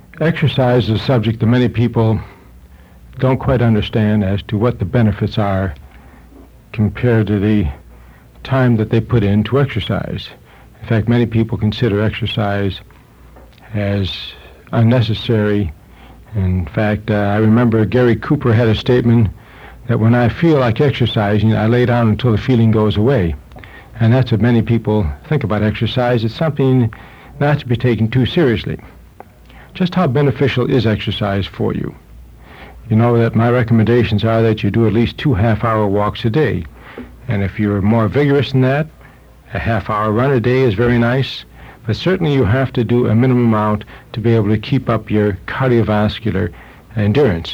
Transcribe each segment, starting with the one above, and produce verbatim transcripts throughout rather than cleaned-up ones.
Exercise is a subject that many people don't quite understand as to what the benefits are compared to the time that they put in to exercise. In fact, many people consider exercise as unnecessary. In fact, uh, I remember Gary Cooper had a statement that when I feel like exercising, I lay down until the feeling goes away. And that's what many people think about exercise. It's something not to be taken too seriously. Just how beneficial is exercise for you? You know that my recommendations are that you do at least two half-hour walks a day. And if you're more vigorous than that, a half-hour run a day is very nice. But certainly you have to do a minimum amount to be able to keep up your cardiovascular endurance.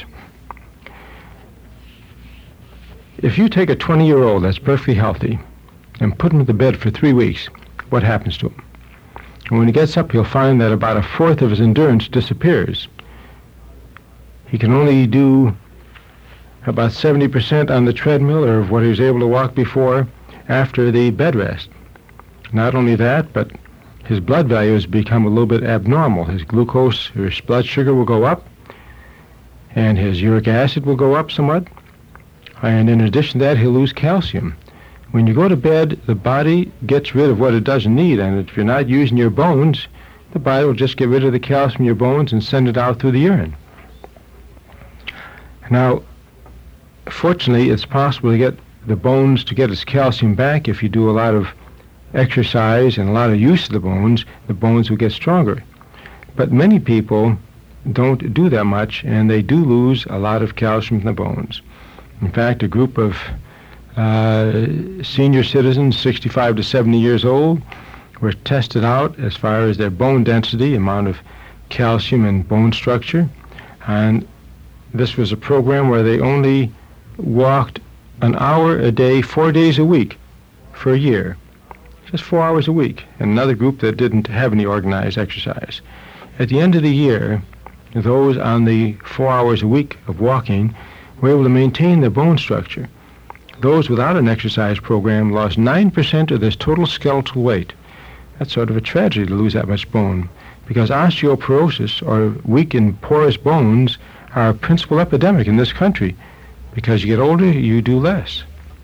If you take a twenty-year-old that's perfectly healthy and put him to bed for three weeks, what happens to him? And when he gets up, he'll find that about a fourth of his endurance disappears. He can only do about seventy percent on the treadmill or of what he was able to walk before after the bed rest. Not only that, but his blood values become a little bit abnormal. His glucose, or his blood sugar will go up, and his uric acid will go up somewhat. And in addition to that, he'll lose calcium. When you go to bed, the body gets rid of what it doesn't need, and if you're not using your bones, the body will just get rid of the calcium in your bones and send it out through the urine. Now, fortunately, it's possible to get the bones to get its calcium back. If you do a lot of exercise and a lot of use of the bones, the bones will get stronger. But many people don't do that much, and they do lose a lot of calcium in the bones. In fact, a group of uh, senior citizens, sixty-five to seventy years old, were tested out as far as their bone density, amount of calcium and bone structure. And this was a program where they only walked an hour a day, four days a week for a year. Just four hours a week. And another group that didn't have any organized exercise. At the end of the year, those on the four hours a week of walking were able to maintain their bone structure. Those without an exercise program lost nine percent of their total skeletal weight. That's sort of a tragedy to lose that much bone, because osteoporosis, or weak and porous bones, are a principal epidemic in this country. Because you get older, you do less.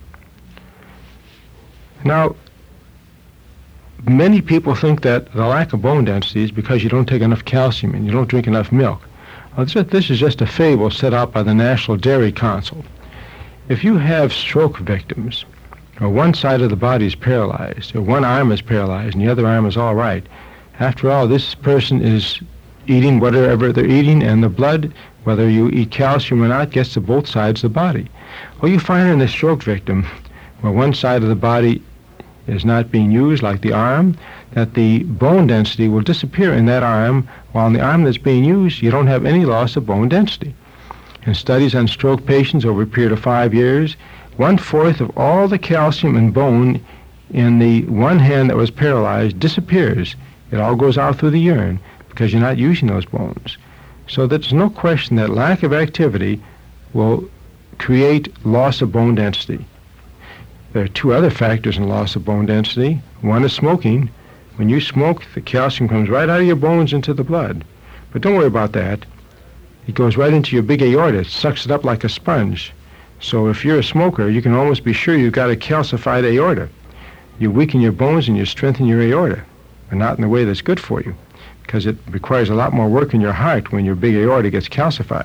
Now, many people think that the lack of bone density is because you don't take enough calcium and you don't drink enough milk. Well, this is just a fable set out by the National Dairy Council. If you have stroke victims, or one side of the body is paralyzed, or one arm is paralyzed and the other arm is all right, after all, this person is eating whatever they're eating, and the blood, whether you eat calcium or not, gets to both sides of the body. Well, you find in a stroke victim, where one side of the body is not being used, like the arm, that the bone density will disappear in that arm, while in the arm that's being used, you don't have any loss of bone density. In studies on stroke patients over a period of five years, one-fourth of all the calcium and bone in the one hand that was paralyzed disappears. It all goes out through the urine because you're not using those bones. So there's no question that lack of activity will create loss of bone density. There are two other factors in loss of bone density. One is smoking. When you smoke, the calcium comes right out of your bones into the blood. But don't worry about that. It goes right into your big aorta. It sucks it up like a sponge. So if you're a smoker, you can almost be sure you've got a calcified aorta. You weaken your bones and you strengthen your aorta, but not in the way that's good for you, because it requires a lot more work in your heart when your big aorta gets calcified.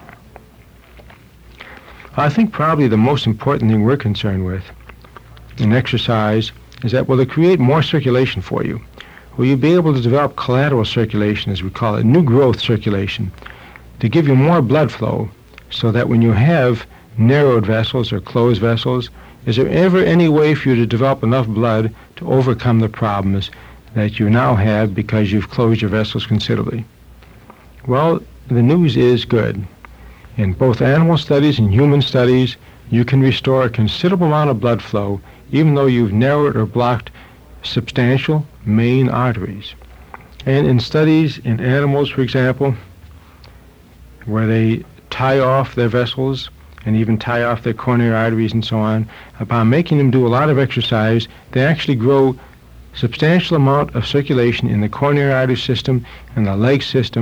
I think probably the most important thing we're concerned with in exercise is that will it create more circulation for you? Will you be able to develop collateral circulation, as we call it, new growth circulation, to give you more blood flow, so that when you have narrowed vessels or closed vessels, is there ever any way for you to develop enough blood to overcome the problems that you now have because you've closed your vessels considerably? Well, the news is good. In both animal studies and human studies, you can restore a considerable amount of blood flow even though you've narrowed or blocked substantial main arteries. And in studies in animals, for example, where they tie off their vessels and even tie off their coronary arteries and so on, upon making them do a lot of exercise, they actually grow substantial amount of circulation in the coronary artery system and the leg system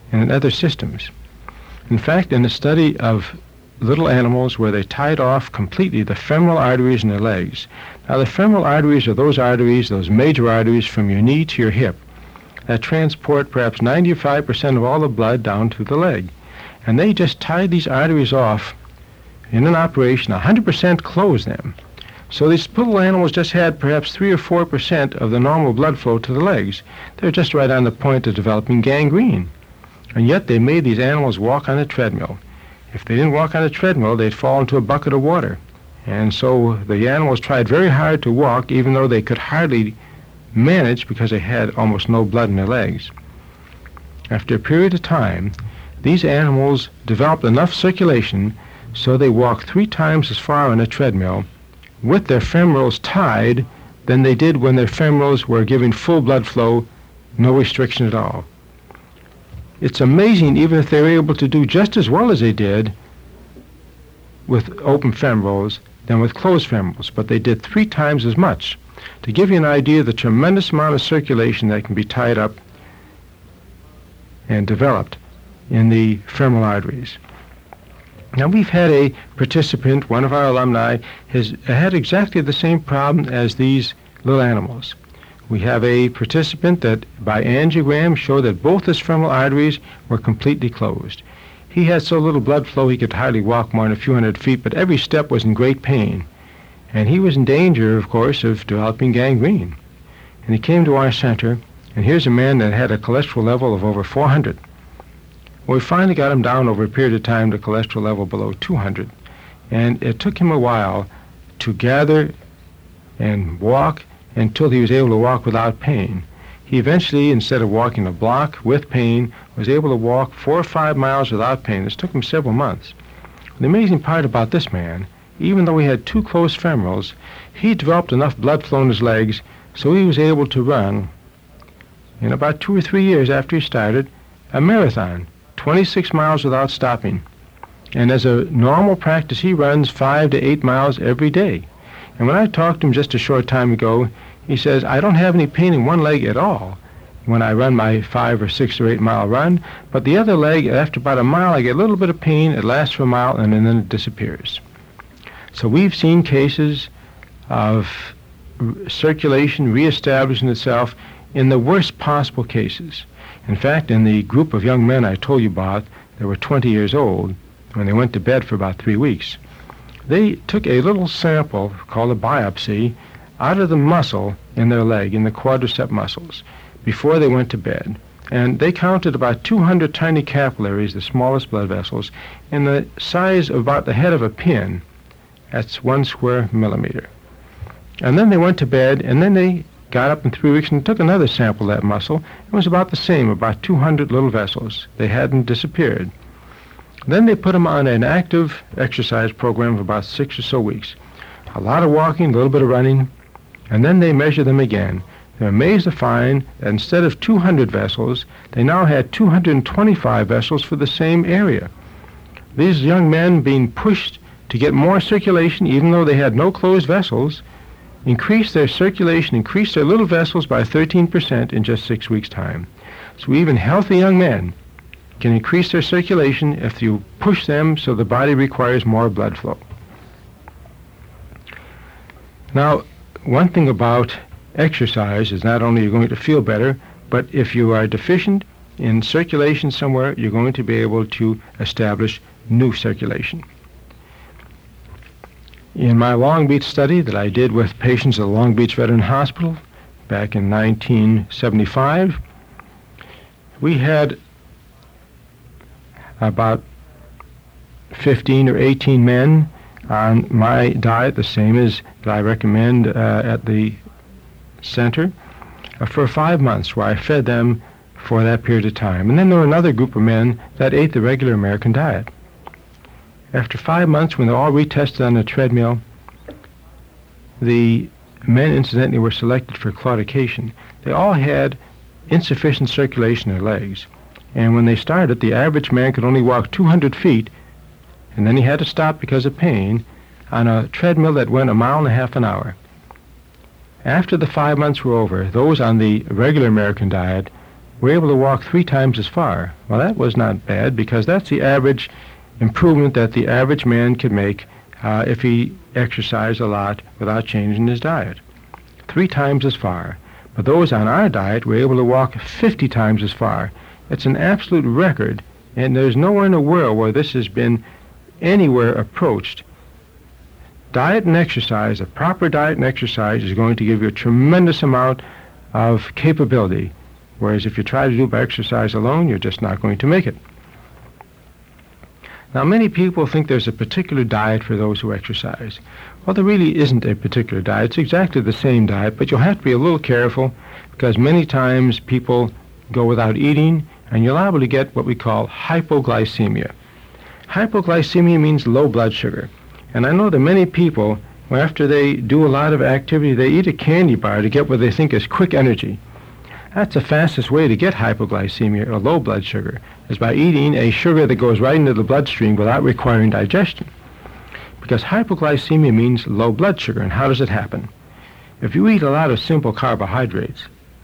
and in other systems. In fact, in the study of little animals where they tied off completely the femoral arteries in their legs. Now, the femoral arteries are those arteries, those major arteries from your knee to your hip that transport perhaps ninety-five percent of all the blood down to the leg. And they just tied these arteries off in an operation, one hundred percent closed them. So these little animals just had perhaps three or four percent of the normal blood flow to the legs. They're just right on the point of developing gangrene. And yet they made these animals walk on a treadmill. If they didn't walk on a treadmill, they'd fall into a bucket of water. And so the animals tried very hard to walk, even though they could hardly manage because they had almost no blood in their legs. After a period of time, these animals developed enough circulation so they walked three times as far on a treadmill with their femorals tied than they did when their femorals were giving full blood flow, no restriction at all. It's amazing, even if they were able to do just as well as they did with open femorals than with closed femorals, but they did three times as much. To give you an idea of the tremendous amount of circulation that can be tied up and developed in the femoral arteries. Now, we've had a participant, one of our alumni, has had exactly the same problem as these little animals. We have a participant that by angiogram showed that both his femoral arteries were completely closed. He had so little blood flow he could hardly walk more than a few hundred feet, but every step was in great pain. And he was in danger, of course, of developing gangrene. And he came to our center, and here's a man that had a cholesterol level of over four hundred. Well, we finally got him down over a period of time to cholesterol level below two hundred. And it took him a while to gather and walk until he was able to walk without pain. He eventually, instead of walking a block with pain, was able to walk four or five miles without pain. This took him several months. The amazing part about this man, even though he had two closed femorals, he developed enough blood flow in his legs so he was able to run, in about two or three years after he started, a marathon, twenty-six miles without stopping. And as a normal practice, he runs five to eight miles every day. And when I talked to him just a short time ago, he says, I don't have any pain in one leg at all when I run my five or six or eight mile run, but the other leg, after about a mile, I get a little bit of pain. It lasts for a mile, and then it disappears. So we've seen cases of circulation reestablishing itself in the worst possible cases. In fact, in the group of young men I told you about that were twenty years old, when they went to bed for about three weeks, they took a little sample called a biopsy out of the muscle in their leg, in the quadricep muscles, before they went to bed. And they counted about two hundred tiny capillaries, the smallest blood vessels, in the size of about the head of a pin. That's one square millimeter. And then they went to bed, and then they got up in three weeks and took another sample of that muscle. It was about the same, about two hundred little vessels. They hadn't disappeared. Then they put them on an active exercise program of about six or so weeks. A lot of walking, a little bit of running, and then they measure them again. They're amazed to find that instead of two hundred vessels, they now had two hundred twenty-five vessels for the same area. These young men being pushed to get more circulation, even though they had no closed vessels, increased their circulation, increased their little vessels by thirteen percent in just six weeks' time. So even healthy young men can increase their circulation if you push them so the body requires more blood flow. Now, one thing about exercise is not only you're going to feel better, but if you are deficient in circulation somewhere, you're going to be able to establish new circulation. In my Long Beach study that I did with patients at the Long Beach Veteran Hospital back in nineteen seventy-five, we had about fifteen or eighteen men on my diet, the same as that I recommend uh, at the center, uh, for five months where I fed them for that period of time. And then there were another group of men that ate the regular American diet. After five months, when they're all retested on the treadmill, the men incidentally were selected for claudication. They all had insufficient circulation in their legs. And when they started, the average man could only walk two hundred feet, and then he had to stop because of pain on a treadmill that went a mile and a half an hour. After the five months were over, those on the regular American diet were able to walk three times as far. Well, that was not bad, because that's the average improvement that the average man could make uh, if he exercised a lot without changing his diet. Three times as far. But those on our diet were able to walk fifty times as far. It's an absolute record, and there's nowhere in the world where this has been anywhere approached. Diet and exercise, a proper diet and exercise, is going to give you a tremendous amount of capability, whereas if you try to do it by exercise alone, you're just not going to make it. Now, many people think there's a particular diet for those who exercise. Well, there really isn't a particular diet. It's exactly the same diet, but you'll have to be a little careful, because many times people go without eating, and you're liable to get what we call hypoglycemia. Hypoglycemia means low blood sugar. And I know that many people, after they do a lot of activity, they eat a candy bar to get what they think is quick energy. That's the fastest way to get hypoglycemia, or low blood sugar, is by eating a sugar that goes right into the bloodstream without requiring digestion. Because hypoglycemia means low blood sugar. And how does it happen? If you eat a lot of simple carbohydrates,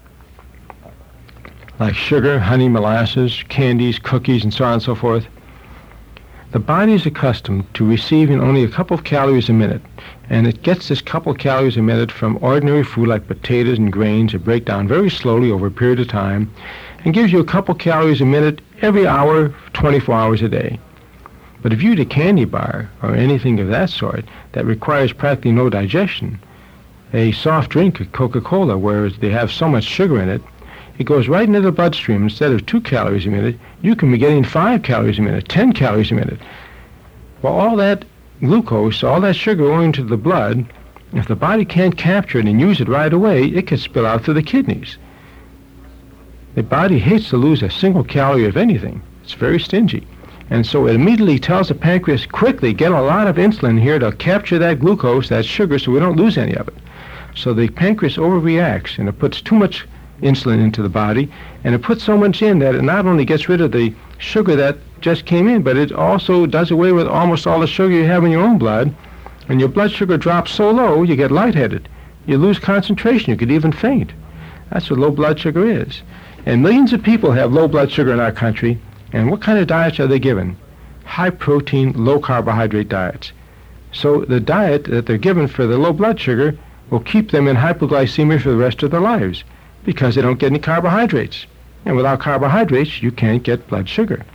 like sugar, honey, molasses, candies, cookies, and so on and so forth, the body is accustomed to receiving only a couple of calories a minute, and it gets this couple of calories a minute from ordinary food like potatoes and grains that break down very slowly over a period of time, and gives you a couple of calories a minute every hour, twenty-four hours a day. But if you eat a candy bar or anything of that sort that requires practically no digestion, a soft drink, a Coca-Cola, where they have so much sugar in it, it goes right into the bloodstream. Instead of two calories a minute, you can be getting five calories a minute, ten calories a minute. Well, all that glucose, all that sugar going into the blood, if the body can't capture it and use it right away, it can spill out through the kidneys. The body hates to lose a single calorie of anything. It's very stingy. And so it immediately tells the pancreas, quickly, get a lot of insulin here to capture that glucose, that sugar, so we don't lose any of it. So the pancreas overreacts, and it puts too much insulin into the body, and it puts so much in that it not only gets rid of the sugar that just came in, but it also does away with almost all the sugar you have in your own blood, and your blood sugar drops so low you get lightheaded. You lose concentration. You could even faint. That's what low blood sugar is. And millions of people have low blood sugar in our country, and what kind of diets are they given? High protein, low carbohydrate diets. So the diet that they're given for the low blood sugar will keep them in hypoglycemia for the rest of their lives, because they don't get any carbohydrates. And without carbohydrates, you can't get blood sugar.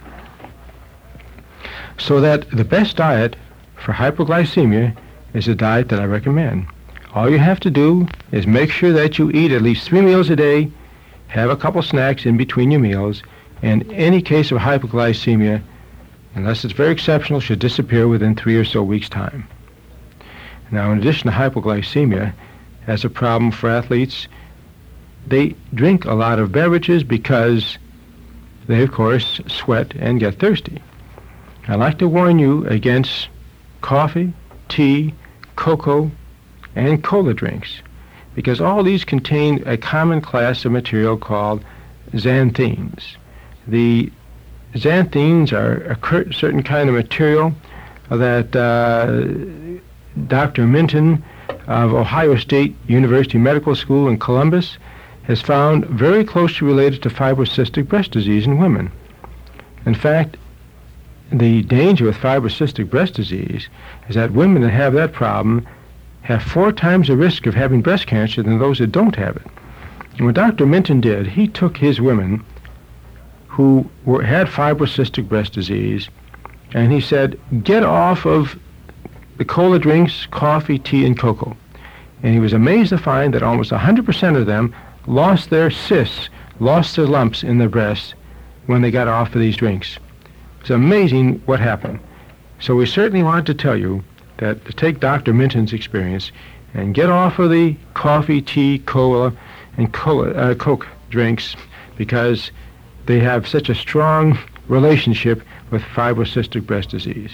So that the best diet for hypoglycemia is a diet that I recommend. All you have to do is make sure that you eat at least three meals a day, have a couple snacks in between your meals, and any case of hypoglycemia, unless it's very exceptional, should disappear within three or so weeks' time. Now, in addition to hypoglycemia, as a problem for athletes, they drink a lot of beverages because they, of course, sweat and get thirsty. I'd like to warn you against coffee, tea, cocoa, and cola drinks, because all these contain a common class of material called xanthines. The xanthines are a certain kind of material that uh, Doctor Minton of Ohio State University Medical School in Columbus has found very closely related to fibrocystic breast disease in women. In fact, the danger with fibrocystic breast disease is that women that have that problem have four times the risk of having breast cancer than those that don't have it. And what Doctor Minton did, he took his women who were, had fibrocystic breast disease, and he said, get off of the cola drinks, coffee, tea, and cocoa. And he was amazed to find that almost one hundred percent of them lost their cysts, lost their lumps in their breasts when they got off of these drinks. It's amazing what happened. So we certainly want to tell you that to take Doctor Minton's experience and get off of the coffee, tea, cola, and cola, uh, Coke drinks, because they have such a strong relationship with fibrocystic breast disease.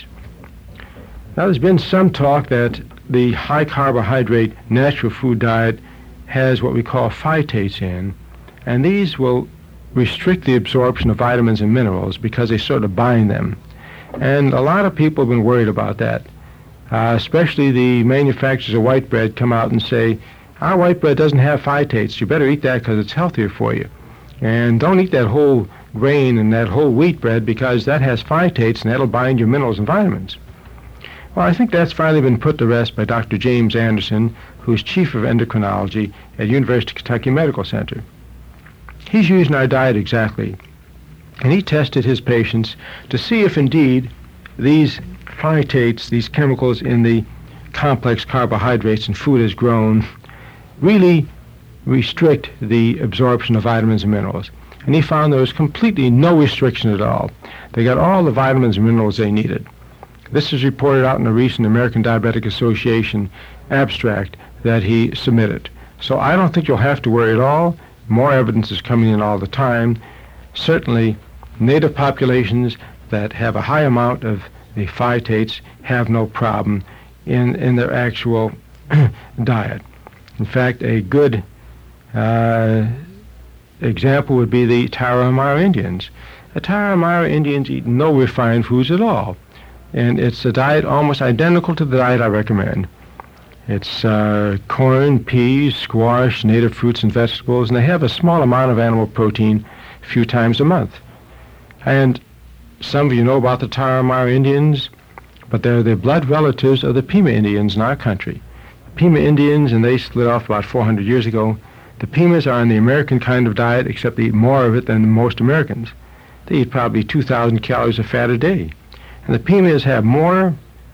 Now, there's been some talk that the high carbohydrate natural food diet has what we call phytates in, and these will restrict the absorption of vitamins and minerals because they sort of bind them. And a lot of people have been worried about that. Uh, especially the manufacturers of white bread come out and say, our white bread doesn't have phytates. You better eat that because it's healthier for you. And don't eat that whole grain and that whole wheat bread because that has phytates and that'll bind your minerals and vitamins. Well, I think that's finally been put to rest by Doctor James Anderson, who's chief of endocrinology at University of Kentucky Medical Center. He's using our diet exactly, and he tested his patients to see if indeed these phytates, these chemicals in the complex carbohydrates and food as grown, really restrict the absorption of vitamins and minerals. And he found there was completely no restriction at all. They got all the vitamins and minerals they needed. This is reported out in a recent American Diabetic Association abstract that he submitted. So I don't think you'll have to worry at all. More evidence is coming in all the time. Certainly, native populations that have a high amount of the phytates have no problem in, in their actual diet. In fact, a good uh, example would be the Tarahumara Indians. The Tarahumara Indians eat no refined foods at all, and it's a diet almost identical to the diet I recommend. It's uh, corn, peas, squash, native fruits and vegetables, and they have a small amount of animal protein a few times a month. And some of you know about the Tarahumara Indians, but they're the blood relatives of the Pima Indians in our country. The Pima Indians, and they split off about four hundred years ago. The Pimas are on the American kind of diet, except they eat more of it than most Americans. They eat probably two thousand calories of fat a day. And the Pimas have more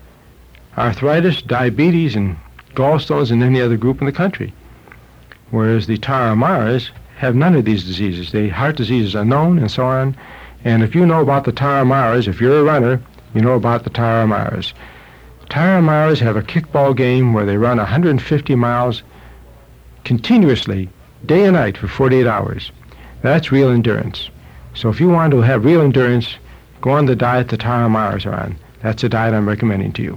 arthritis, diabetes, and gallstones than any other group in the country. Whereas the Tarahumaras have none of these diseases. The heart diseases are known and so on. And if you know about the Tarahumaras, if you're a runner, you know about the Tarahumaras. Tarahumaras have a kickball game where they run one hundred fifty miles continuously, day and night, for forty-eight hours. That's real endurance. So if you want to have real endurance, go on the diet the Tarahumaras are on. That's the diet I'm recommending to you.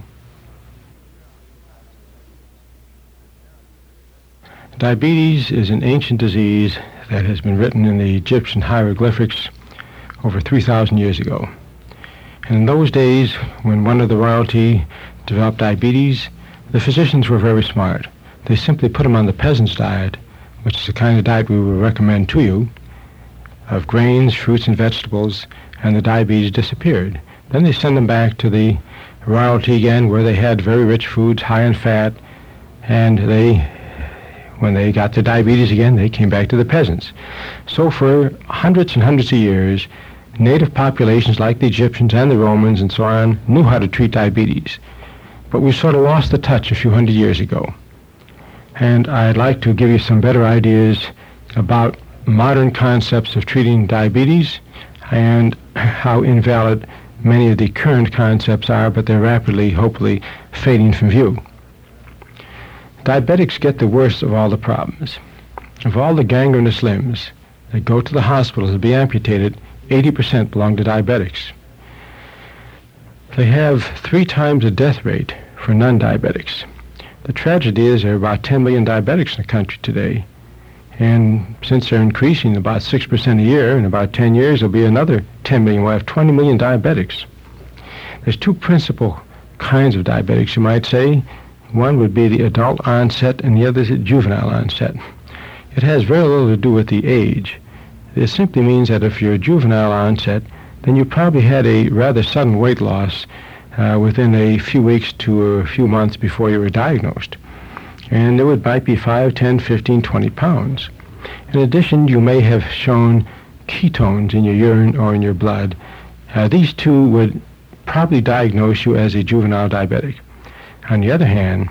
Diabetes is an ancient disease that has been written in the Egyptian hieroglyphics over three thousand years ago. And in those days, when one of the royalty developed diabetes, the physicians were very smart. They simply put him on the peasant's diet, which is the kind of diet we would recommend to you, of grains, fruits, and vegetables, and the diabetes disappeared. Then they send them back to the royalty again, where they had very rich foods, high in fat, and they, when they got the diabetes again, they came back to the peasants. So for hundreds and hundreds of years, native populations like the Egyptians and the Romans and so on knew how to treat diabetes. But we sort of lost the touch a few hundred years ago. And I'd like to give you some better ideas about modern concepts of treating diabetes and how invalid many of the current concepts are, but they're rapidly, hopefully, fading from view. Diabetics get the worst of all the problems. Of all the gangrenous limbs that go to the hospital to be amputated, eighty percent belong to diabetics. They have three times the death rate for non-diabetics. The tragedy is there are about ten million diabetics in the country today, and since they're increasing about six percent a year, in about ten years there'll be another ten million. We'll have twenty million diabetics. There's two principal kinds of diabetics, you might say. One would be the adult onset, and the other is the juvenile onset. It has very little to do with the age. It simply means that if you're a juvenile onset, then you probably had a rather sudden weight loss uh, within a few weeks to a few months before you were diagnosed. And it would might be five, ten, fifteen, twenty pounds. In addition, you may have shown ketones in your urine or in your blood. Uh, these two would probably diagnose you as a juvenile diabetic. On the other hand,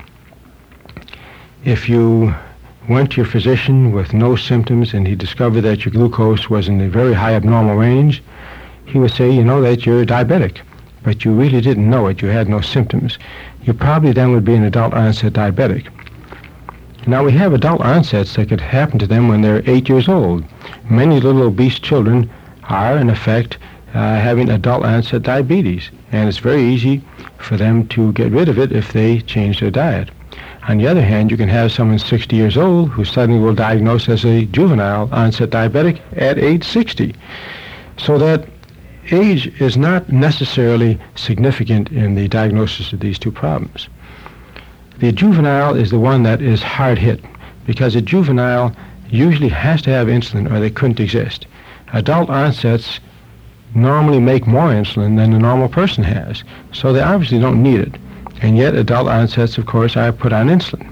if you went to your physician with no symptoms and he discovered that your glucose was in a very high abnormal range, he would say, you know, that you're diabetic, but you really didn't know it. You had no symptoms. You probably then would be an adult onset diabetic. Now, we have adult onsets that could happen to them when they're eight years old. Many little obese children are, in effect, uh, having adult onset diabetes, and it's very easy for them to get rid of it if they change their diet. On the other hand, you can have someone sixty years old who suddenly will diagnose as a juvenile onset diabetic at age sixty. So that age is not necessarily significant in the diagnosis of these two problems. The juvenile is the one that is hard hit, because a juvenile, usually has to have insulin or they couldn't exist. Adult onsets normally make more insulin than a normal person has, so they obviously don't need it. And yet adult onsets, of course, are put on insulin.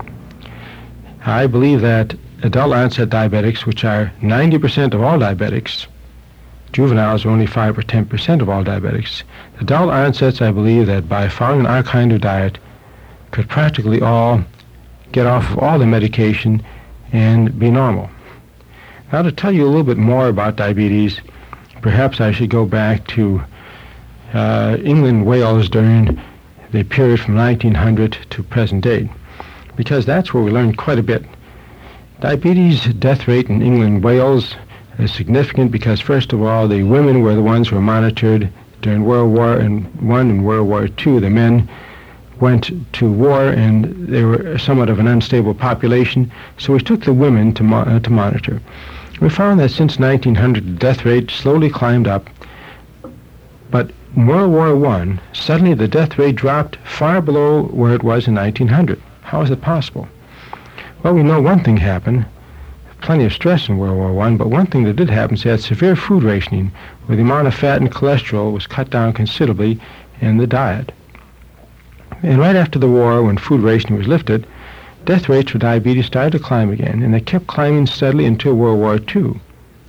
I believe that adult onset diabetics, which are ninety percent of all diabetics, juveniles are only five or ten percent of all diabetics, adult onsets, I believe that by following our kind of diet, could practically all get off of all the medication and be normal. Now, to tell you a little bit more about diabetes, perhaps I should go back to uh, England, Wales during the period from nineteen hundred to present day, because that's where we learned quite a bit. Diabetes death rate in England, Wales is significant because, first of all, the women were the ones who were monitored during World War One and World War Two. The men went to war and they were somewhat of an unstable population, so we took the women to, mo- uh, to monitor. We found that since nineteen hundred, the death rate slowly climbed up, but in World War One, suddenly the death rate dropped far below where it was in nineteen hundred. How is it possible? Well, we know one thing happened. Plenty of stress in World War One, but one thing that did happen is they had severe food rationing, where the amount of fat and cholesterol was cut down considerably in the diet. And right after the war, when food rationing was lifted, death rates for diabetes started to climb again, and they kept climbing steadily until World War Two.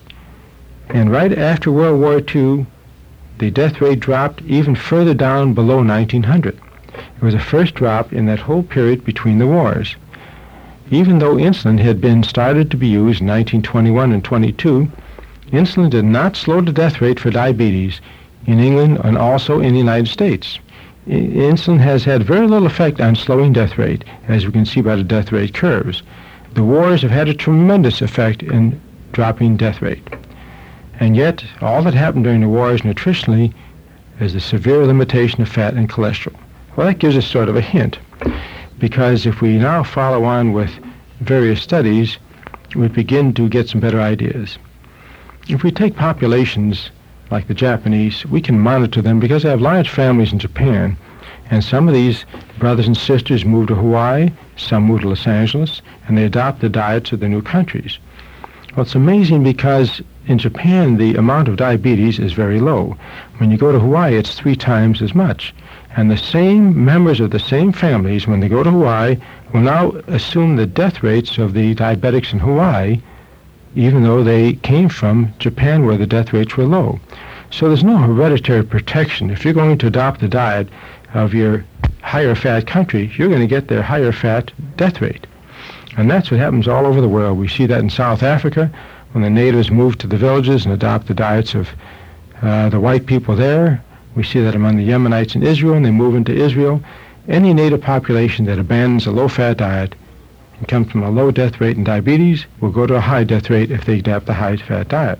And right after World War Two, the death rate dropped even further down below nineteen hundred. It was the first drop in that whole period between the wars. Even though insulin had been started to be used in nineteen twenty-one and twenty-two, insulin did not slow the death rate for diabetes in England and also in the United States. I- insulin has had very little effect on slowing death rate, as we can see by the death rate curves. The wars have had a tremendous effect in dropping death rate. And yet, all that happened during the wars nutritionally is the severe limitation of fat and cholesterol. Well, that gives us sort of a hint, because if we now follow on with various studies, we begin to get some better ideas. If we take populations like the Japanese, we can monitor them because they have large families in Japan, and some of these brothers and sisters move to Hawaii, some move to Los Angeles, and they adopt the diets of their new countries. Well, it's amazing because in Japan the amount of diabetes is very low. When you go to Hawaii, it's three times as much. And the same members of the same families, when they go to Hawaii, will now assume the death rates of the diabetics in Hawaii, even though they came from Japan where the death rates were low. So there's no hereditary protection. If you're going to adopt the diet of your higher fat country, you're going to get their higher fat death rate. And that's what happens all over the world. We see that in South Africa, when the natives move to the villages and adopt the diets of uh, the white people there. We see that among the Yemenites in Israel, and they move into Israel. Any native population that abandons a low-fat diet and comes from a low death rate in diabetes will go to a high death rate if they adopt a high-fat diet.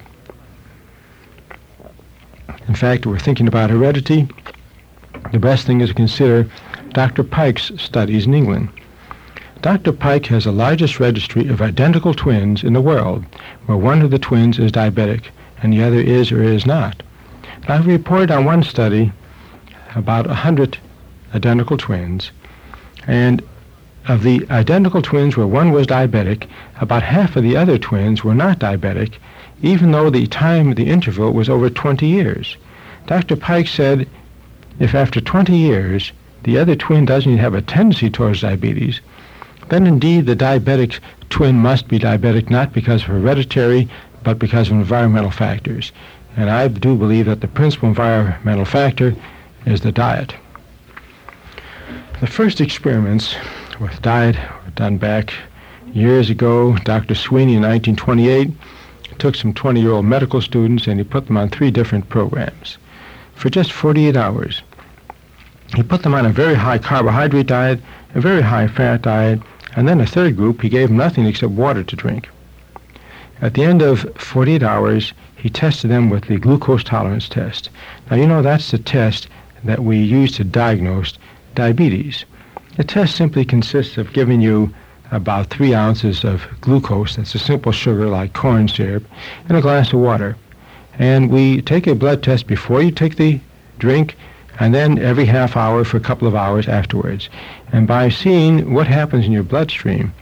In fact, we're thinking about heredity. The best thing is to consider Doctor Pike's studies in England. Doctor Pike has the largest registry of identical twins in the world, where one of the twins is diabetic and the other is or is not. I've reported on one study about one hundred identical twins, and of the identical twins where one was diabetic, about half of the other twins were not diabetic, even though the time, the interval, was over twenty years. Doctor Pike said if after twenty years the other twin doesn't even have a tendency towards diabetes, then indeed the diabetic twin must be diabetic not because of hereditary, but because of environmental factors. And I do believe that the principal environmental factor is the diet. The first experiments with diet were done back years ago. Doctor Sweeney in nineteen twenty-eight took some twenty-year-old medical students and he put them on three different programs for just forty-eight hours. He put them on a very high carbohydrate diet, a very high fat diet, and then a third group he gave them nothing except water to drink. At the end of forty-eight hours, he tested them with the glucose tolerance test. Now, you know, that's the test that we use to diagnose diabetes. The test simply consists of giving you about three ounces of glucose, that's a simple sugar like corn syrup, and a glass of water. And we take a blood test before you take the drink, and then every half hour for a couple of hours afterwards. And by seeing what happens in your bloodstream,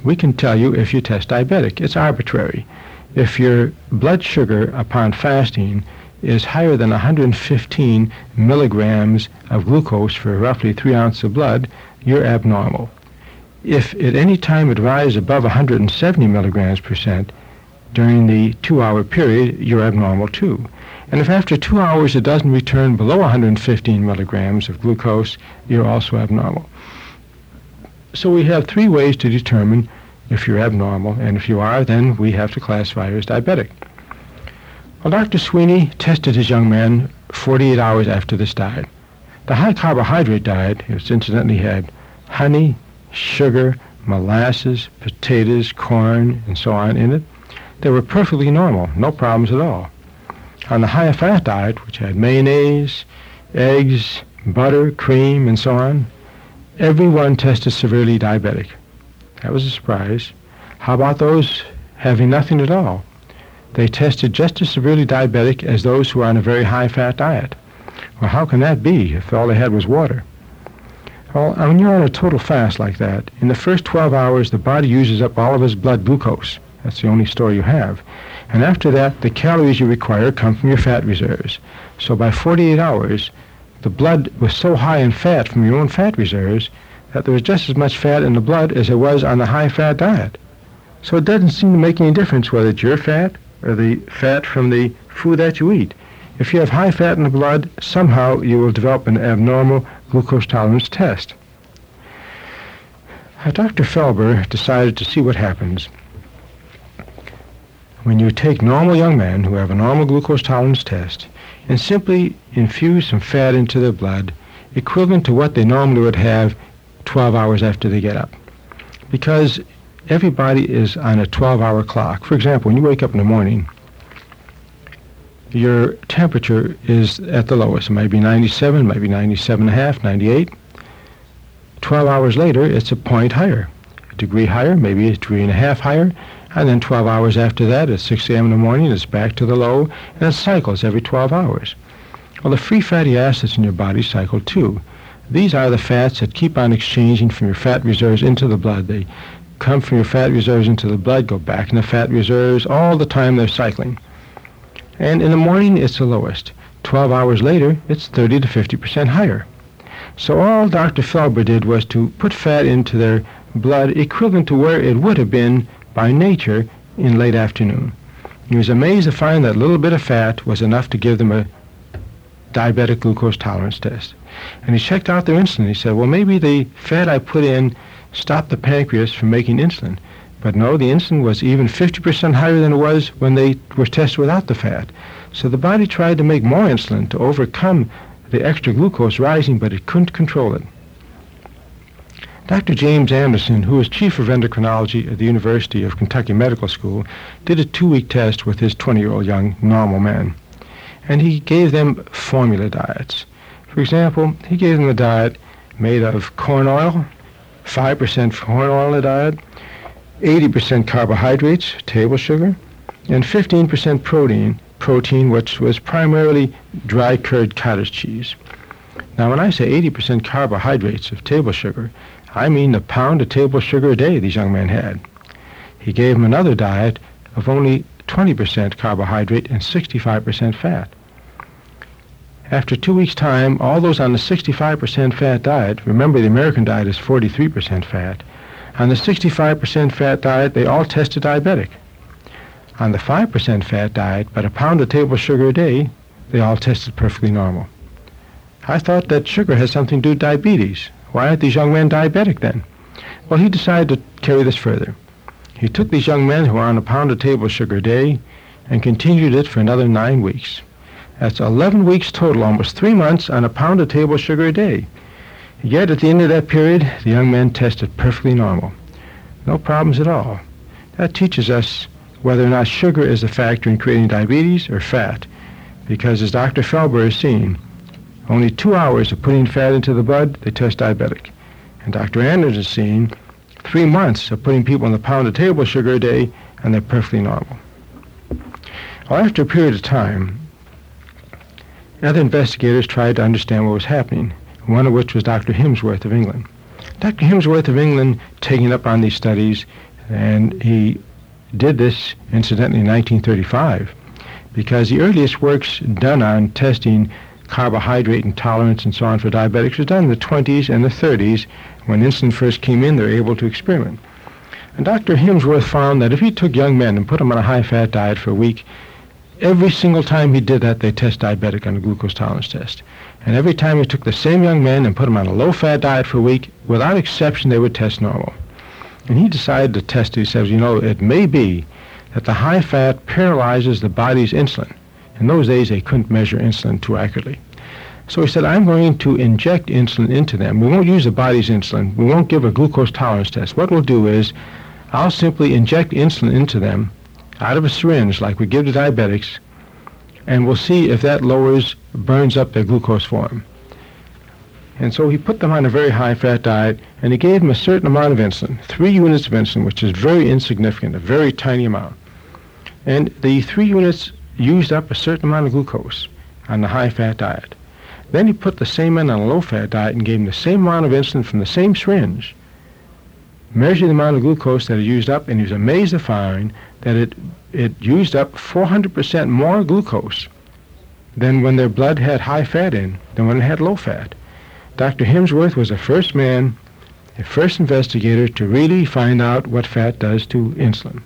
we can tell you if you test diabetic. It's arbitrary. If your blood sugar upon fasting is higher than one hundred fifteen milligrams of glucose for roughly three ounces of blood, you're abnormal. If at any time it rises above one hundred seventy milligrams percent during the two-hour period, you're abnormal too. And if after two hours it doesn't return below one hundred fifteen milligrams of glucose, you're also abnormal. So we have three ways to determine if you're abnormal, and if you are, then we have to classify you as diabetic. Well, Doctor Sweeney tested his young man forty-eight hours after this diet. The high-carbohydrate diet, which incidentally had honey, sugar, molasses, potatoes, corn, and so on in it, they were perfectly normal, no problems at all. On the high-fat diet, which had mayonnaise, eggs, butter, cream, and so on, everyone tested severely diabetic. That was a surprise. How about those having nothing at all? They tested just as severely diabetic as those who are on a very high-fat diet. Well, how can that be if all they had was water? Well, when you're on a total fast like that, in the first twelve hours, the body uses up all of its blood glucose. That's the only store you have. And after that, the calories you require come from your fat reserves. So by forty-eight hours, the blood was so high in fat from your own fat reserves that there was just as much fat in the blood as there was on the high-fat diet. So it doesn't seem to make any difference whether it's your fat or the fat from the food that you eat. If you have high fat in the blood, somehow you will develop an abnormal glucose tolerance test. Uh, Doctor Felber decided to see what happens when you take normal young men who have a normal glucose tolerance test and simply infuse some fat into their blood equivalent to what they normally would have twelve hours after they get up. Because everybody is on a twelve-hour clock. For example, when you wake up in the morning, your temperature is at the lowest. It might be ninety-seven, it might be ninety-seven and a half, ninety-eight. twelve hours later, it's a point higher, a degree higher, maybe a degree and a half higher, and then twelve hours after that, at six a.m. in the morning, it's back to the low, and it cycles every twelve hours. Well, the free fatty acids in your body cycle too. These are the fats that keep on exchanging from your fat reserves into the blood. They come from your fat reserves into the blood, go back in the fat reserves, all the time they're cycling. And in the morning, it's the lowest. twelve hours later, it's thirty to fifty percent higher. So all Doctor Felber did was to put fat into their blood equivalent to where it would have been by nature in late afternoon. He was amazed to find that a little bit of fat was enough to give them a diabetic glucose tolerance test. And he checked out their insulin. He said, well, maybe the fat I put in stopped the pancreas from making insulin. But no, the insulin was even fifty percent higher than it was when they were tested without the fat. So the body tried to make more insulin to overcome the extra glucose rising, but it couldn't control it. Doctor James Anderson, who was chief of endocrinology at the University of Kentucky Medical School, did a two-week test with his twenty-year-old young normal men. And he gave them formula diets. For example, he gave them a diet made of corn oil, five percent corn oil in the diet, eighty percent carbohydrates, table sugar, and fifteen percent protein, protein which was primarily dry-cured cottage cheese. Now, when I say eighty percent carbohydrates of table sugar, I mean a pound of table sugar a day these young men had. He gave them another diet of only twenty percent carbohydrate and sixty-five percent fat. After two weeks' time, all those on the sixty-five percent fat diet, remember the American diet is forty-three percent fat, on the sixty-five percent fat diet, they all tested diabetic. On the five percent fat diet, but a pound of table sugar a day, they all tested perfectly normal. I thought that sugar has something to do with diabetes. Why aren't these young men diabetic then? Well, he decided to carry this further. He took these young men who were on a pound of table sugar a day and continued it for another nine weeks. That's eleven weeks total, almost three months on a pound of table sugar a day. Yet at the end of that period, the young men tested perfectly normal. No problems at all. That teaches us whether or not sugar is a factor in creating diabetes or fat, because as Doctor Felber has seen, only two hours of putting fat into the blood, they test diabetic. And Doctor Anderson has seen three months of putting people on a pound of table sugar a day, and they're perfectly normal. Well, after a period of time, other investigators tried to understand what was happening, one of which was Doctor Himsworth of England. Doctor Himsworth of England, taking up on these studies, And he did this, incidentally, in nineteen thirty-five, because the earliest works done on testing carbohydrate intolerance and so on for diabetics was done in the twenties and the thirties. When insulin first came in, they were able to experiment. And Doctor Himsworth found that if he took young men and put them on a high-fat diet for a week, every single time he did that, they test diabetic on a glucose tolerance test. And every time he took the same young men and put them on a low-fat diet for a week, without exception, they would test normal. And he decided to test it. He says, you know, it may be that the high fat paralyzes the body's insulin. In those days, they couldn't measure insulin too accurately. So he said, I'm going to inject insulin into them. We won't use the body's insulin. We won't give a glucose tolerance test. What we'll do is I'll simply inject insulin into them out of a syringe like we give to diabetics, and we'll see if that lowers, burns up their glucose for them. And so he put them on a very high-fat diet, and he gave them a certain amount of insulin, three units of insulin, which is very insignificant, a very tiny amount. And the three units used up a certain amount of glucose on the high-fat diet. Then he put the same men on a low-fat diet and gave them the same amount of insulin from the same syringe, measured the amount of glucose that it used up, and he was amazed to find that it, it used up four hundred percent more glucose than when their blood had high fat in, than when it had low fat. Doctor Himsworth was the first man, the first investigator to really find out what fat does to insulin.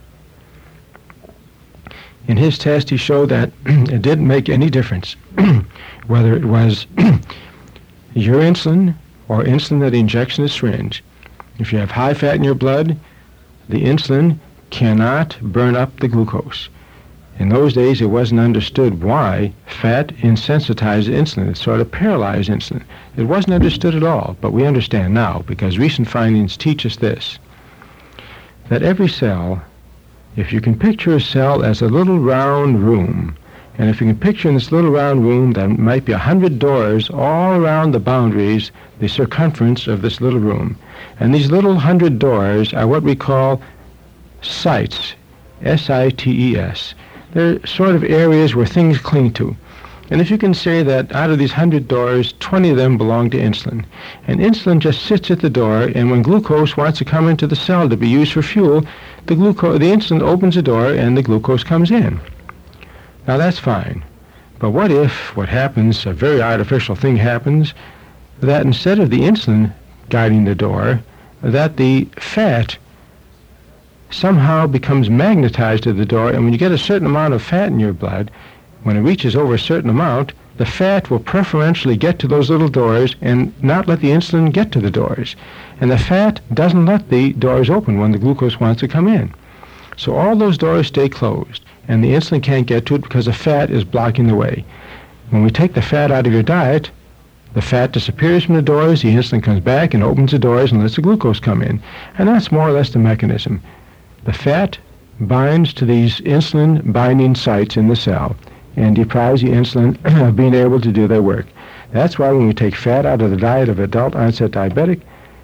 In his test, he showed that it didn't make any difference whether it was your insulin or insulin that he injects in a syringe. If you have high fat in your blood, the insulin cannot burn up the glucose. In those days, it wasn't understood why fat insensitized insulin. It sort of paralyzed insulin. It wasn't understood at all, but we understand now because recent findings teach us this, that every cell, if you can picture a cell as a little round room, and if you can picture in this little round room, there might be a hundred doors all around the boundaries, the circumference of this little room. And these little hundred doors are what we call sites, S I T E S. They're sort of areas where things cling to. And if you can say that out of these hundred doors, twenty of them belong to insulin, and insulin just sits at the door, and when glucose wants to come into the cell to be used for fuel, the glucose, the insulin opens the door and the glucose comes in. Now that's fine. But what if what happens, a very artificial thing happens, that instead of the insulin guiding the door, that the fat somehow becomes magnetized to the door, and when you get a certain amount of fat in your blood, when it reaches over a certain amount, the fat will preferentially get to those little doors and not let the insulin get to the doors. And the fat doesn't let the doors open when the glucose wants to come in. So all those doors stay closed, and the insulin can't get to it because the fat is blocking the way. When we take the fat out of your diet, the fat disappears from the doors, the insulin comes back and opens the doors and lets the glucose come in. And that's more or less the mechanism. The fat binds to these insulin binding sites in the cell and deprives the insulin of being able to do their work. That's why when we take fat out of the diet of adult onset diabetic,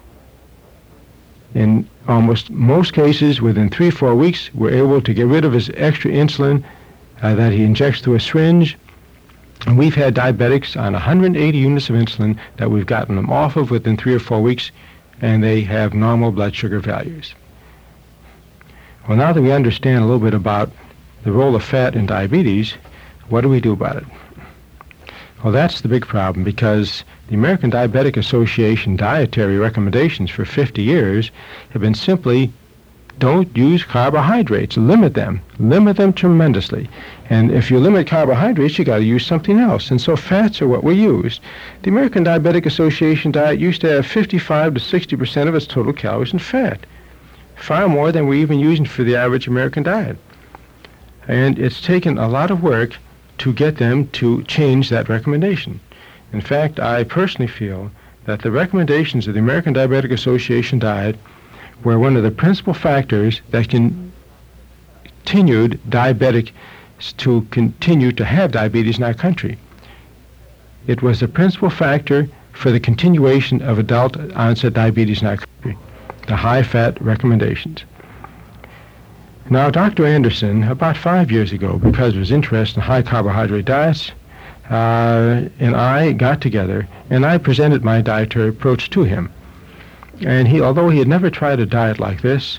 in almost most cases, within three or four weeks, we're able to get rid of his extra insulin uh, that he injects through a syringe. And we've had diabetics on one hundred eighty units of insulin that we've gotten them off of within three or four weeks, and they have normal blood sugar values. Well, now that we understand a little bit about the role of fat in diabetes, what do we do about it? Well, that's the big problem, because the American Diabetic Association dietary recommendations for fifty years have been simply don't use carbohydrates, limit them, limit them tremendously. And if you limit carbohydrates, you got to use something else. And so fats are what we use. The American Diabetic Association diet used to have fifty-five to sixty percent of its total calories in fat, far more than we're even using for the average American diet. And it's taken a lot of work to get them to change that recommendation. In fact, I personally feel that the recommendations of the American Diabetic Association diet were one of the principal factors that continued diabetics to continue to have diabetes in our country. It was the principal factor for the continuation of adult onset diabetes in our country, the high-fat recommendations. Now, Doctor Anderson, about five years ago, because of his interest in high-carbohydrate diets, uh, and I got together, and I presented my dietary approach to him. And he, although he had never tried a diet like this,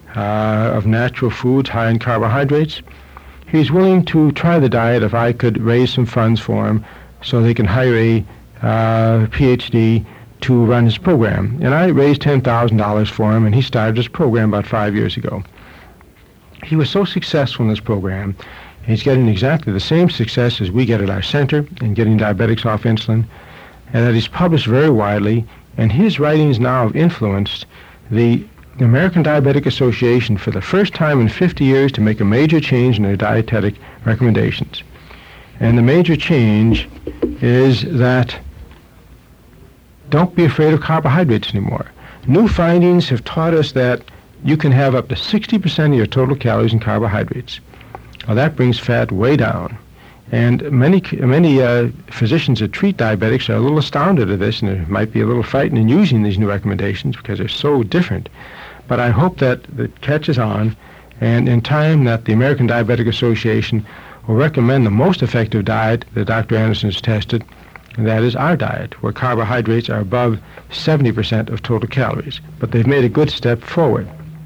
uh, of natural foods high in carbohydrates. He's willing to try the diet if I could raise some funds for him so they can hire a uh, P H D to run his program. And I raised ten thousand dollars for him, and he started his program about five years ago. He was so successful in this program, he's getting exactly the same success as we get at our center in getting diabetics off insulin, and that he's published very widely, and his writings now have influenced the American Diabetic Association for the first time in fifty years to make a major change in their dietetic recommendations. And the major change is that don't be afraid of carbohydrates anymore. New findings have taught us that you can have up to sixty percent of your total calories in carbohydrates. Well, that brings fat way down. And many many uh, physicians that treat diabetics are a little astounded at this, and it might be a little frightened in using these new recommendations because they're so different. But I hope that it catches on, and in time that the American Diabetic Association will recommend the most effective diet that Doctor Anderson has tested, and that is our diet, where carbohydrates are above seventy percent of total calories. But they've made a good step forward.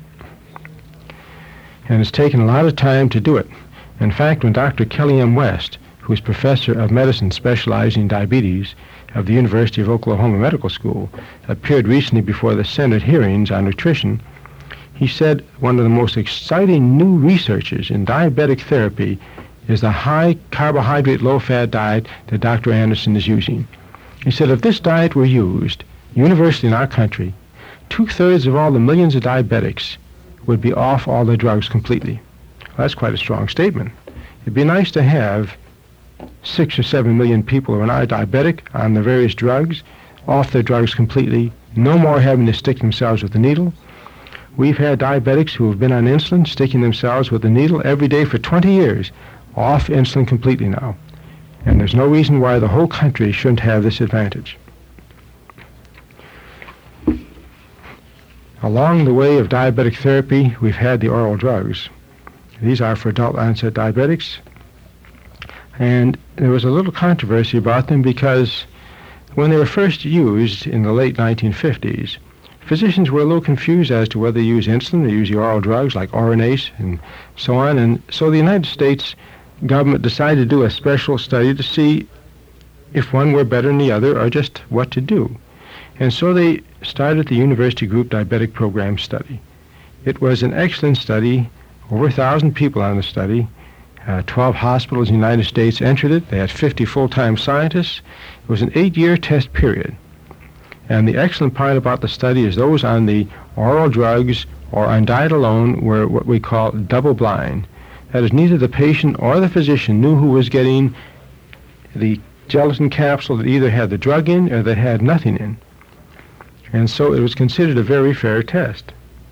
And it's taken a lot of time to do it. In fact, when Doctor Kelly M. West, who is professor of medicine specializing in diabetes of the University of Oklahoma Medical School, appeared recently before the Senate hearings on nutrition, he said one of the most exciting new researches in diabetic therapy is the high carbohydrate, low-fat diet that Doctor Anderson is using. He said if this diet were used universally in our country, two-thirds of all the millions of diabetics would be off all their drugs completely. Well, that's quite a strong statement. It'd be nice to have six or seven million people who are now diabetic on the various drugs, off their drugs completely, no more having to stick themselves with a needle. We've had diabetics who have been on insulin, sticking themselves with a needle every day for twenty years, off insulin completely now. And there's no reason why the whole country shouldn't have this advantage. Along the way of diabetic therapy, we've had the oral drugs. These are for adult onset diabetics. And there was a little controversy about them because when they were first used in the late nineteen fifties, physicians were a little confused as to whether to use insulin or use the oral drugs like Oronase and so on. And so the United States government decided to do a special study to see if one were better than the other or just what to do. And so they started the University Group Diabetic Program study. It was an excellent study, over a thousand people on the study. Uh, twelve hospitals in the United States entered it. They had fifty full-time scientists. It was an eight-year test period. And the excellent part about the study is those on the oral drugs or on diet alone were what we call double-blind. That is, neither the patient or the physician knew who was getting the gelatin capsule that either had the drug in or that had nothing in. And so it was considered a very fair test.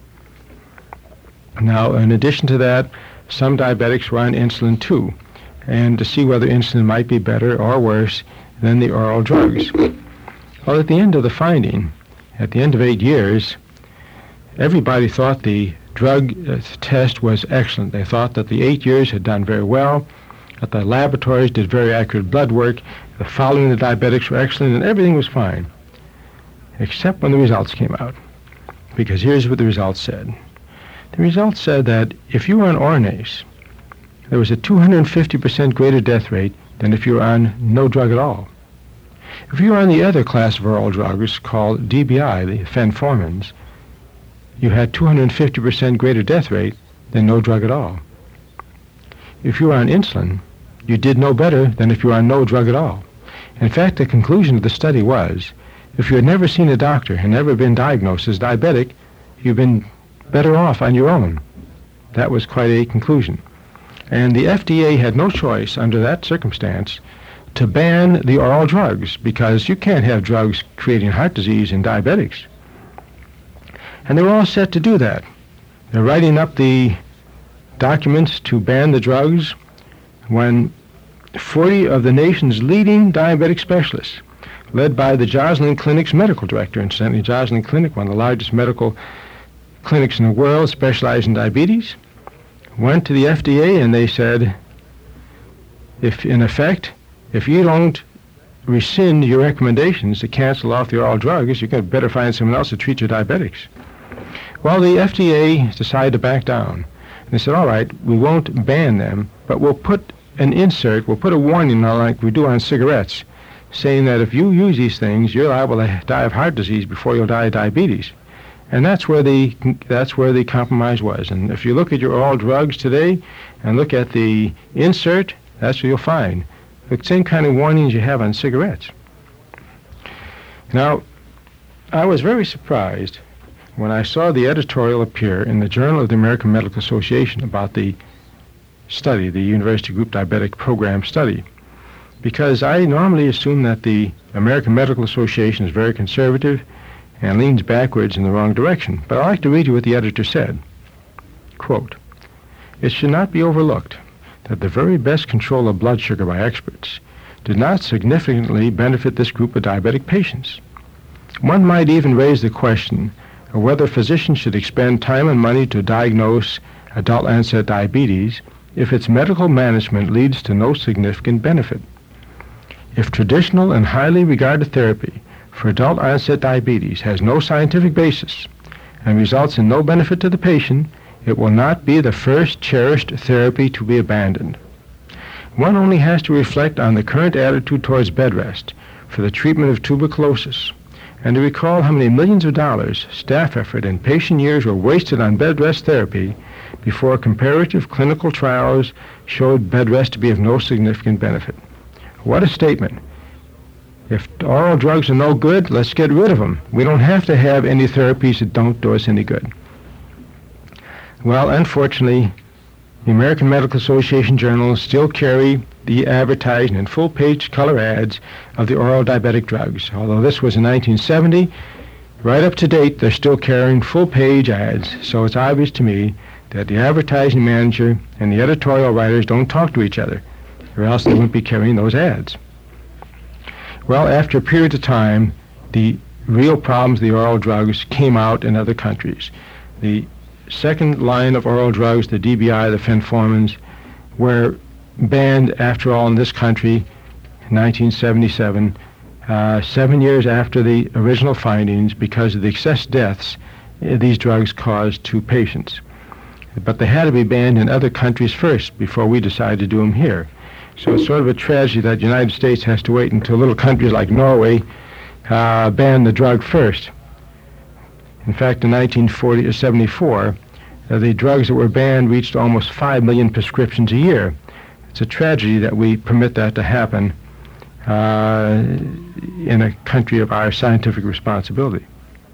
Now, in addition to that, some diabetics were on insulin too, and to see whether insulin might be better or worse than the oral drugs. Well, at the end of the finding, at the end of eight years, everybody thought the drug uh, test was excellent. They thought that the eight years had done very well, that the laboratories did very accurate blood work, the following of the diabetics were excellent, and everything was fine, except when the results came out. Because here's what the results said. The results said that if you were on Oronase, there was a two hundred fifty percent greater death rate than if you were on no drug at all. If you were on the other class of oral drugs called D B I, the fenformins, you had two hundred fifty percent greater death rate than no drug at all. If you were on insulin, you did no better than if you were on no drug at all. In fact, the conclusion of the study was, if you had never seen a doctor and never been diagnosed as diabetic, you've been better off on your own. That was quite a conclusion. And the F D A had no choice under that circumstance to ban the oral drugs, because you can't have drugs creating heart disease in diabetics. And they were all set to do that. They're writing up the documents to ban the drugs when forty of the nation's leading diabetic specialists, led by the Joslin Clinic's medical director, incidentally, Joslin Clinic, one of the largest medical clinics in the world specializing in diabetes, went to the F D A and they said, if in effect, if you don't rescind your recommendations to cancel off the oral drugs, you're going to better find someone else to treat your diabetics. Well, the F D A decided to back down. They said, all right, we won't ban them, but we'll put an insert, we'll put a warning on like we do on cigarettes, saying that if you use these things, you're liable to die of heart disease before you'll die of diabetes. And that's where the that's where the compromise was. And if you look at your oral drugs today and look at the insert, that's what you'll find. The same kind of warnings you have on cigarettes. Now, I was very surprised when I saw the editorial appear in the Journal of the American Medical Association about the study, the University Group Diabetic Program study, because I normally assume that the American Medical Association is very conservative and leans backwards in the wrong direction. But I'd like to read you what the editor said. Quote, "It should not be overlooked that the very best control of blood sugar by experts did not significantly benefit this group of diabetic patients. One might even raise the question of whether physicians should expend time and money to diagnose adult-onset diabetes if its medical management leads to no significant benefit. If traditional and highly regarded therapy for adult-onset diabetes has no scientific basis and results in no benefit to the patient, it will not be the first cherished therapy to be abandoned. One only has to reflect on the current attitude towards bed rest for the treatment of tuberculosis, and to recall how many millions of dollars, staff effort, and patient years were wasted on bed rest therapy before comparative clinical trials showed bed rest to be of no significant benefit." What a statement. If oral drugs are no good, let's get rid of them. We don't have to have any therapies that don't do us any good. Well, unfortunately, the American Medical Association journals still carry the advertising and full-page color ads of the oral diabetic drugs. Although this was in nineteen seventy, right up to date, they're still carrying full-page ads. So it's obvious to me that the advertising manager and the editorial writers don't talk to each other, or else they wouldn't be carrying those ads. Well, after a period of time, the real problems of the oral drugs came out in other countries. The second line of oral drugs, the D B I, the fenfluramines, were banned, after all, in this country in nineteen seventy-seven, uh, seven years after the original findings, because of the excess deaths uh, these drugs caused to patients. But they had to be banned in other countries first before we decided to do them here. So it's sort of a tragedy that the United States has to wait until little countries like Norway uh, ban the drug first. In fact, in nineteen forty or seventy-four, uh, the drugs that were banned reached almost five million prescriptions a year. It's a tragedy that we permit that to happen uh, in a country of our scientific responsibility.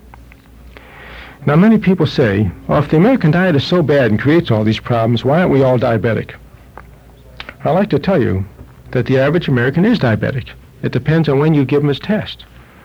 Now, many people say, well, if the American diet is so bad and creates all these problems, why aren't we all diabetic? I'd like to tell you that the average American is diabetic. It depends on when you give them his test.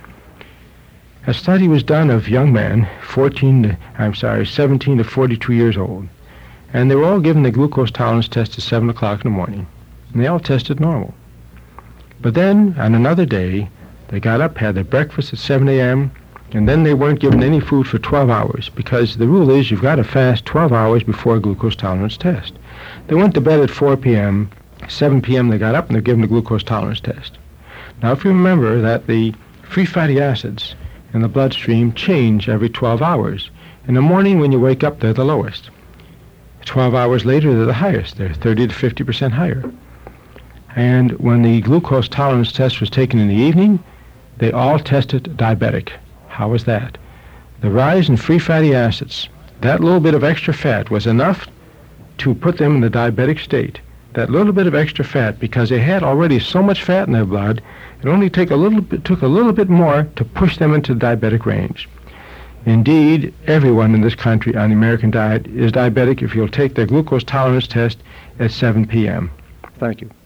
A study was done of young men, fourteen to, I'm sorry, seventeen to forty-two years old, and they were all given the glucose tolerance test at seven o'clock in the morning, and they all tested normal. But then, on another day, they got up, had their breakfast at seven a.m., and then they weren't given any food for twelve hours, because the rule is you've got to fast twelve hours before a glucose tolerance test. They went to bed at four p.m., seven p.m. they got up and they're given the glucose tolerance test. Now, if you remember that the free fatty acids in the bloodstream change every twelve hours. In the morning when you wake up, they're the lowest. twelve hours later, they're the highest. They're thirty to fifty percent higher. And when the glucose tolerance test was taken in the evening, they all tested diabetic. How was that? The rise in free fatty acids, that little bit of extra fat was enough to put them in the diabetic state. That little bit of extra fat, because they had already so much fat in their blood, it only take a little bit, took a little bit more to push them into the diabetic range. Indeed, everyone in this country on the American diet is diabetic if you'll take their glucose tolerance test at seven p.m. Thank you.